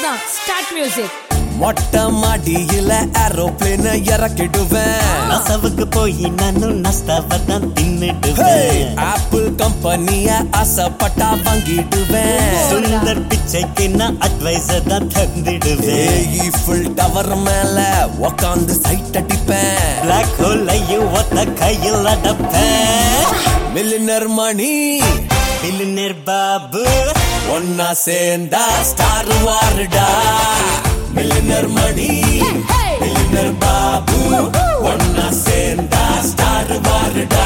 தான் start music. மொட்டை மாடியில ஏரோப்ளேன இறக்கிடுவேன். நசவுக்கு போய் நானும் நஸ்தாவதான் தின்னுடுவேன். ஆப்பிள் கம்பெனிய ஆசைப்பட்டா வாங்கிடுவேன். சுந்தர் பிச்சைக்கு நான் அட்வைசர் தான் தந்துடுவேன். ஈஃபில் டவர் மேல உக்காந்து சைட் அடிப்பேன். பிளாக் ஹோலையும் ஒத்த கையில் அடப்பேன். மில்லினர் மணி மில்லினர் பாபு ஒன்னா சேர்ந்தா ஸ்டார் வாருடா. மில்லினர் மணி மில்லினர் பாபு ஒன்னா சேர்ந்தா ஸ்டார் வாருடா.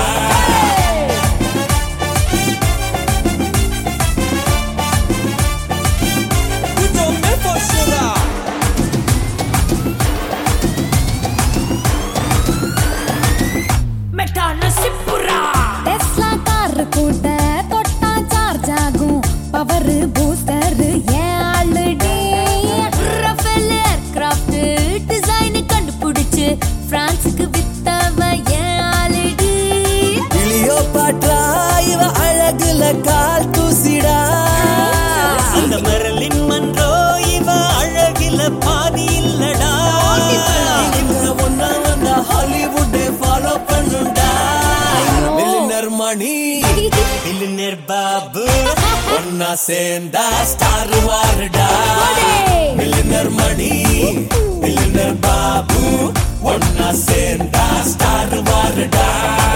மெட்டான சிப்புரா டெஸ்லா கார் கூட தொட்டா சார்ஜ் ஆகும். பவர் பூஸ்டர் ஏன் ஆல்ரெடி ரஃபேல் ஏர்கிராஃப்ட் டிசைன் கண்டுபிடிச்சு பிரான்சுக்கு வித்தவ ஏன் ஆல்ரெடி. கிளியோபாட்ரா இவ அழகுல கால் தூசிடா. அந்த மெர்லின் மன்றோ இவ அழகில பாதி இல்லடா. ஒன்னா வந்தா ஹாலிவுட்டே ஃபாலோ பண்ணுண்டா. மில்லினர் மணி மில்லினர் பாபு ஒன்னா சேர்ந்தா ஸ்டார் வாருடா. மில்லினர் மணி மில்லினர் பாபு ஒன்னா சேர்ந்தா ஸ்டார் வாருடா.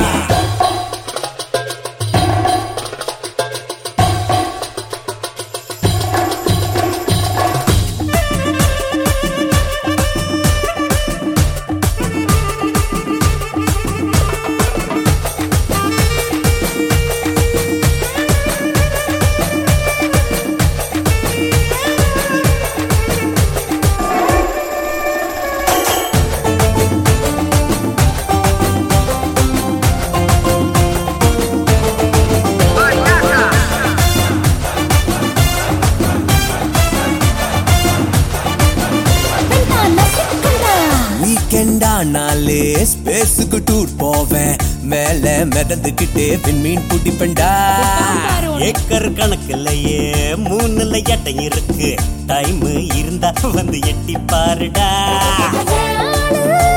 வீக்கெண்டானாலே ஸ்பேஸுக்கு டூர் போவேன். மேல மிதந்துகிட்டே விண்மீன் பிடிப்பேன்டா. ஏக்கர் கணக்குலயே 3 எட்டம் இருக்கு. டைம் இருந்தா வந்து எட்டி பாருடா. ஏன் ஆளு